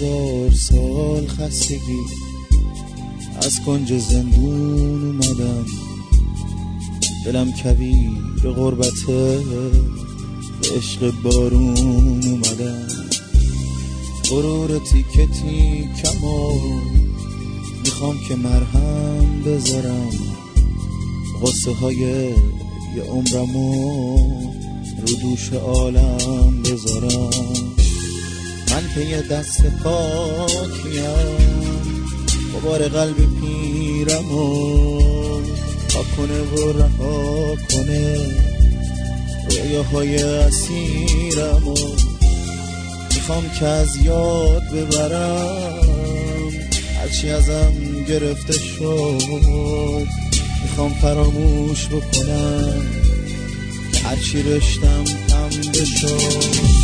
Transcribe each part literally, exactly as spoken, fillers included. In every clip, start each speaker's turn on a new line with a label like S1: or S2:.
S1: هزار سال خستگی از کنج زندون اومدم، دلم کویر غربته به عشق بارون اومدم. غرور تیکه تیکمو میخوام که مرهم بذارم، غصه های یه عمرمو رو دوش عالم بذارم. من که یه دست پاکیم، غبار قلب پیرمو پاک کنه و رها کنه رویاهای اسیرمو. میخوام که از یاد ببرم هرچی ازم گرفته شد، میخوام فراموش بکنم که هرچی رشتم پنبه شد.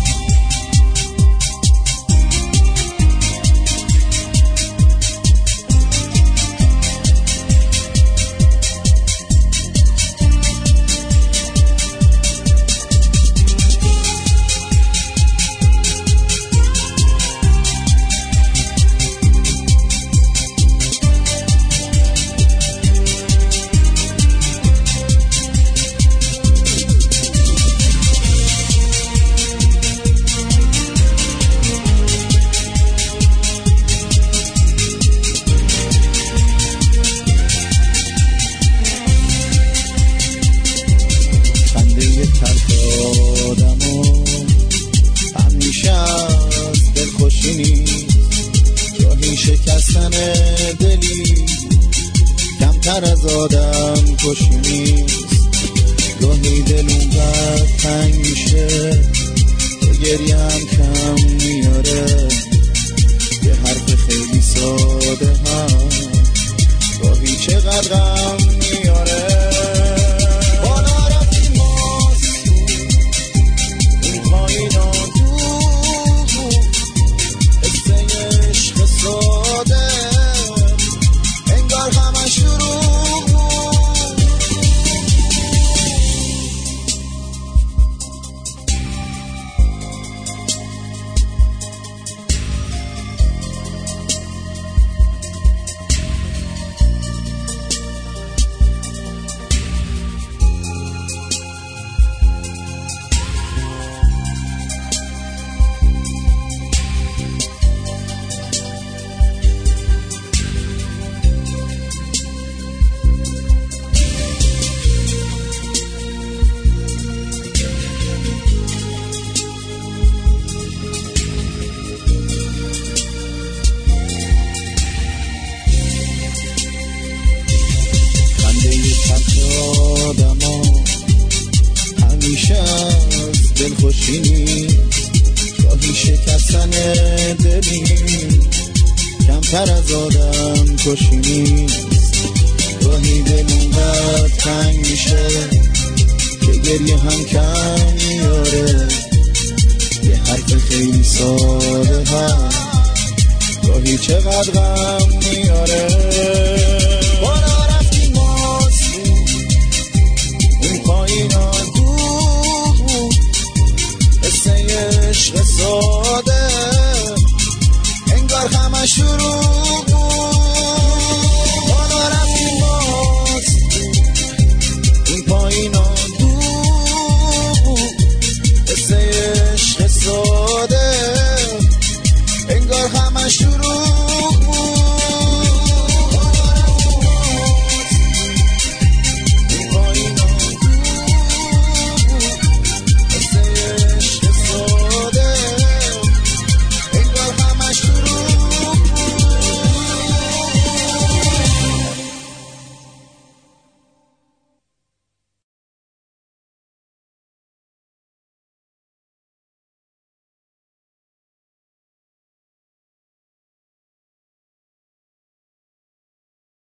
S1: شکستن دلی کمتر از آدم کشی نیست. گاهی دل اونقدر تنگ میشه که گریه هم کم میاره. یه حرف خیلی ساده هم گاهی چقدر غم میاره. بالا رفتی ماست این پایینا ساده انگار همه شروع آدما همیشه از دل خوشی نیست. گاهی شکستن دلی کمتر از آدم کشی نیست. گاهی دل اونقدر تنگ میشه که گریه هم کم میاره. یه حرف خیلی ساده هم گاهی چقدر غم میاره. عشق ساده انگار همه شروع بالا رفتی ماست این پایینا دو حس عشق ساده